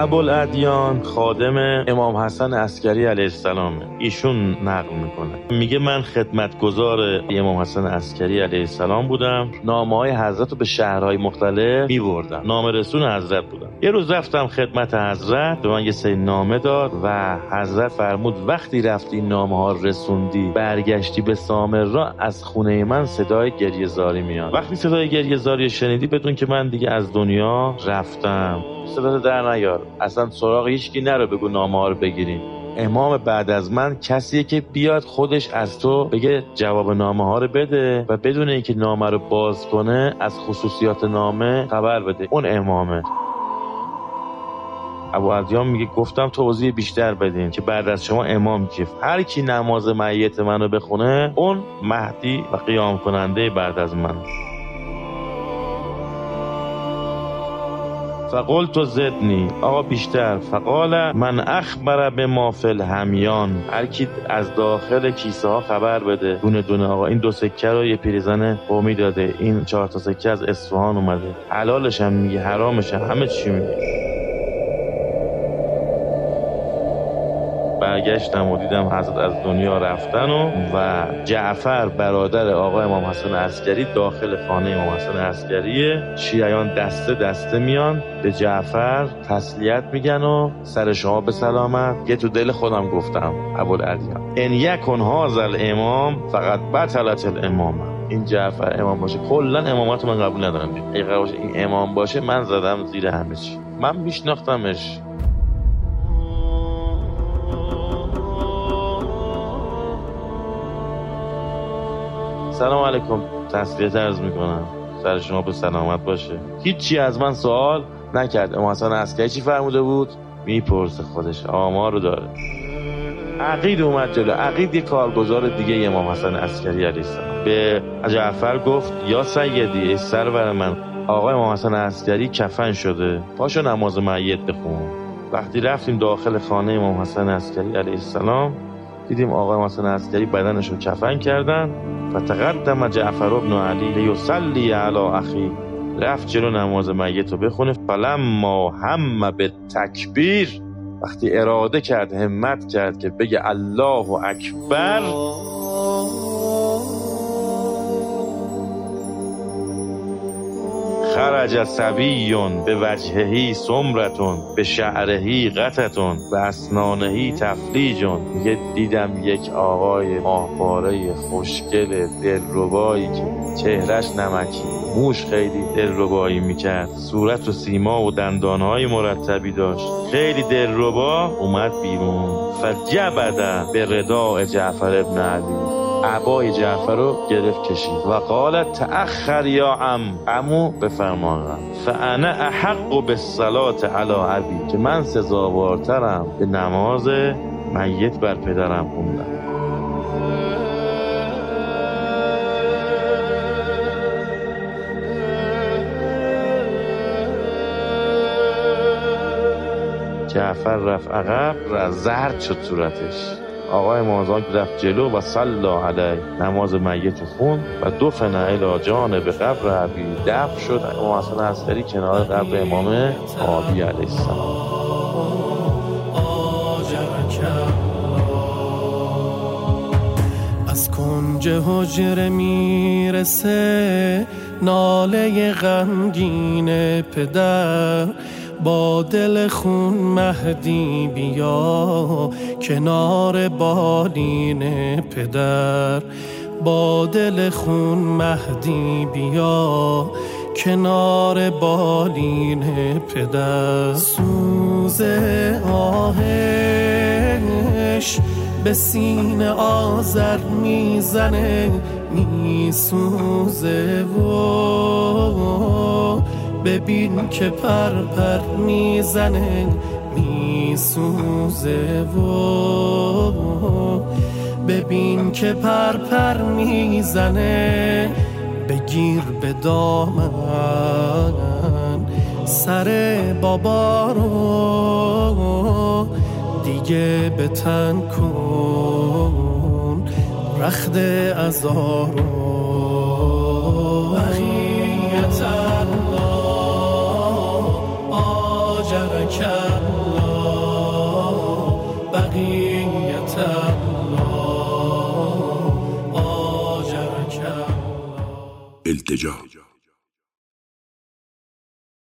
ابوالادیان خادم امام حسن عسکری علیه السلام، ایشون نقل میکنه، میگه من خدمتگزار امام حسن عسکری علیه السلام بودم، نامه‌های حضرت رو به شهرهای مختلف میبردم، نامه رسون حضرت بودم. یه روز رفتم خدمت حضرت، به من یه سری نامه داد و حضرت فرمود وقتی رفتی این نامه ها رسوندی برگشتی به سامرا، از خونه من صدای گریه زاری میاد. وقتی صدای گریه زاری شنیدی بدون که من دیگه از دنیا رفتم. صدا در نیار، اصلا سراغ هیچکی نرو، بگو نامه ها رو بگیریم. امام بعد از من کسیه که بیاد خودش از تو بگه جواب نامه ها رو بده و بدون اینکه نامه رو باز کنه از خصوصیات نامه خبر بده، اون امامه. ابوالادیان میگه گفتم توضیح بیشتر بدین که بعد از شما امام کیه؟ هر کی نماز میت منو بخونه اون مهدی و قیام کننده بعد از من. فقلت زدنی، آقا بیشتر. فقال من اخبر به ما فی الهمیان، هر کی از داخل کیسه ها خبر بده دونه دونه. آقا این 2 سکه رو یه پیرزن قومی داده، این 4 تا سکه از اصفهان اومده، حلالش هم میگه حرامش هم، همه چی میگه. برگشتم و دیدم حضرت از دنیا رفتن و جعفر برادر آقا امام حسن عسکری داخل خانه امام حسن عسکریه. شیعیان دسته دسته میان به جعفر تسلیت میگن و سر شما به سلامت. یه تو دل خودم گفتم ابوالادیان ان یکن هذا الامام فقط بطلت الامامه، این جعفر امام باشه کلا امامت من قبول ندارم. اگه باشه این امام باشه من زدم زیر همه چی. من میشناختمش. سلام علیکم، تسلیت عرض میکنم، سر شما به سلامت باشه. هیچی از من سوال نکرد. امام حسن عسکری چی فرموده بود میپرسه، خودش آمار رو داره. عقید اومد جلو. عقید یه کارگزار دیگه امام حسن عسکری علیه السلام به جعفر گفت یا سیدی، ای سرور من، آقا امام حسن عسکری کفن شده، پاشو نماز میت بخون. وقتی رفتیم داخل خانه امام حسن عسکری علیه السلام دیدیم آقا امام حسن عسکری بدنش رو کفن کردن. فتقدم جعفر ابن علی لیصلی علی اخی، رفت جلو نماز میت رو بخونه. فلما هم به تکبیر، وقتی اراده کرد همت کرد که بگه الله اکبر، خرج صبیون به وجههی سمرتون به شعرهی قطتون به اسنانهی تفلیجون. میگه دیدم یک آقای ماهواره خوشگل دلربایی که چهرش نمکی، موش خیلی دلربایی میکرد، صورت و سیما و دندانهای مرتبی داشت، خیلی دلربا اومد بیرون. فجبد به رداء جعفر ابن علی، عبای جعفر رو گرفت کشید و قالت تأخر یا عمو بفرمانم، فانا احق بالصلاة علی ابی، که من سزاوارترم به نماز میت بر پدرم خوندم. جعفر رفت عقب، زرد شد صورتش. آقای امام رفت جلو و صلی علیه، نماز میت خون و دفن الی جانب قبر ابی، دفن شد امام حسن عسکری کنار قبر امام آبی علیه السلام. از کنج حجره میرسه ناله غمگین پدر، با دل خون مهدی بیا کنار بالین پدر، با دل خون مهدی بیا کنار بالین پدر. سوز آهش به سینه آذر میزنه، میسوزه و ببین که پر پر میزنه، میسوزه و ببین که پر پر میزنه. بگیر به دامن سر بابا رو، دیگه به تن کن رخت عزارو. بقیت الله آجرک الله بقیت الله آجرک الله. التجا